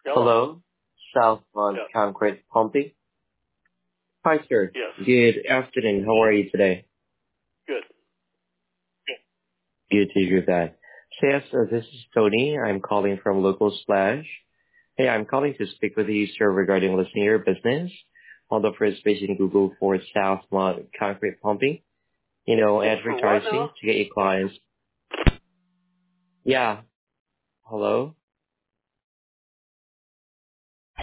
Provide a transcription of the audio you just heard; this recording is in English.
Hello. Hello, Southmont Yeah. Concrete Pumping. Hi, sir. Yes. Good afternoon. How are you today? Good. Good to hear that. So yes, this is Tony. I'm calling from Local Slash. Hey, I'm calling to speak with you, sir, regarding listing your business on the first page in Google for Southmont Concrete Pumping. For what Advertising now? to get your clients. Yeah. Hello.